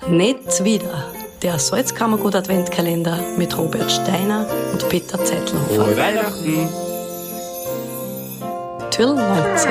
Nicht wieder. Der Salzkammergut Adventkalender mit Robert Steiner und Peter Zeitler. Frohe Weihnachten! Türl 19.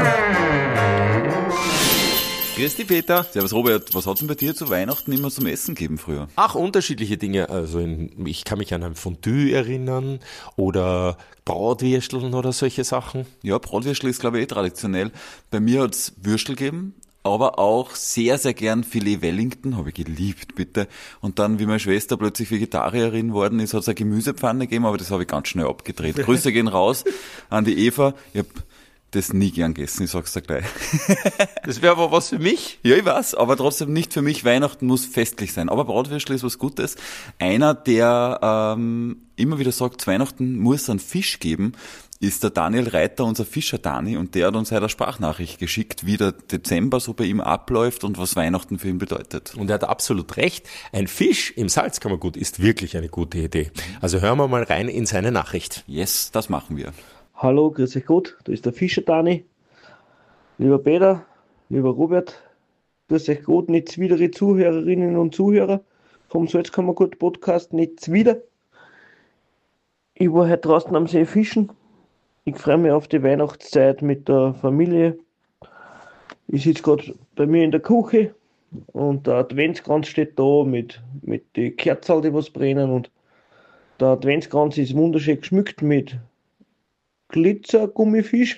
Grüß dich, Peter. Servus, Robert. Was hat's denn bei dir zu Weihnachten immer zum Essen gegeben früher? Ach, unterschiedliche Dinge. Also ich kann mich an ein Fondue erinnern oder Bratwürsteln oder solche Sachen. Ja, Bratwürstel ist, glaube ich, traditionell. Bei mir hat's Würstel gegeben, aber auch sehr, sehr gern Filet Wellington, habe ich geliebt, bitte. Und dann, wie meine Schwester plötzlich Vegetarierin worden ist, hat's eine Gemüsepfanne gegeben, aber das habe ich ganz schnell abgedreht. Grüße gehen raus an die Eva. Ich hab das nie gern gegessen, ich sag's dir gleich. Das wäre aber was für mich. Ja, ich weiß, aber trotzdem nicht für mich. Weihnachten muss festlich sein. Aber Bratwürstel ist was Gutes. Einer, der immer wieder sagt, zu Weihnachten muss es einen Fisch geben, ist der Daniel Reiter, unser Fischer Dani, und der hat uns heute eine Sprachnachricht geschickt, wie der Dezember so bei ihm abläuft und was Weihnachten für ihn bedeutet. Und er hat absolut recht. Ein Fisch im Salzkammergut ist wirklich eine gute Idee. Also hören wir mal rein in seine Nachricht. Yes, das machen wir. Hallo, grüß euch Gott, da ist der Fischer Dani. Lieber Peter, lieber Robert, grüß euch Gott, nicht wieder die Zuhörerinnen und Zuhörer vom Salzkammergut Podcast, nicht wieder. Ich war heute draußen am See fischen. Ich freue mich auf die Weihnachtszeit mit der Familie. Ich sitze gerade bei mir in der Küche und der Adventskranz steht da mit den Kerzen, die was brennen, und der Adventskranz ist wunderschön geschmückt mit Glitzergummifisch.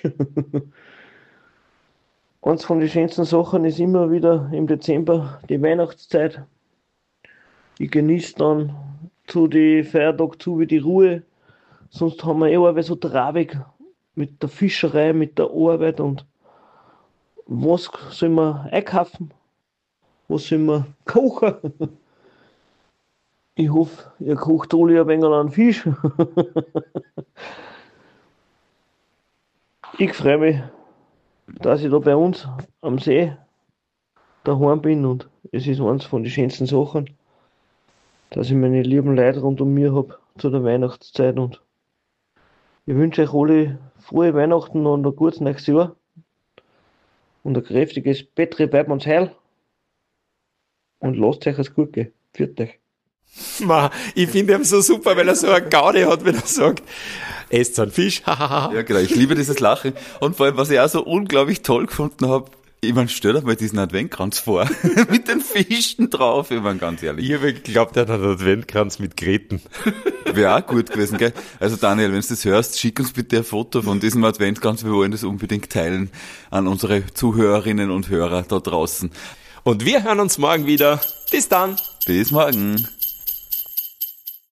Eins von den schönsten Sachen ist immer wieder im Dezember die Weihnachtszeit. Ich genieße dann zu den Feiertagen zu wie die Ruhe. Sonst haben wir aber so traurig mit der Fischerei, mit der Arbeit. Und was sollen wir einkaufen? Was sollen wir kochen? Ich hoffe, ihr kocht alle ein wenig an Fisch. Ich freue mich, dass ich da bei uns am See daheim bin, und es ist eines von den schönsten Sachen, dass ich meine lieben Leute rund um mir habe zu der Weihnachtszeit, und ich wünsche euch alle frohe Weihnachten und ein gutes neues Jahr und ein kräftiges Bettre Weib uns heil, und lasst euch es gut gehen. Pfiat euch. Ich finde ihn so super, weil er so eine Gaude hat, wenn er sagt, esst so einen Fisch, hahaha. Ja, genau, ich liebe dieses Lachen. Und vor allem, was ich auch so unglaublich toll gefunden habe, ich meine, stell dir mal diesen Adventkranz vor, mit den Fischen drauf, ich meine, ganz ehrlich. Ich habe geglaubt, er hat einen Adventkranz mit Gräten. Wäre auch gut gewesen, gell? Also Daniel, wenn du das hörst, schick uns bitte ein Foto von diesem Adventkranz, wir wollen das unbedingt teilen an unsere Zuhörerinnen und Hörer da draußen. Und wir hören uns morgen wieder. Bis dann. Bis morgen.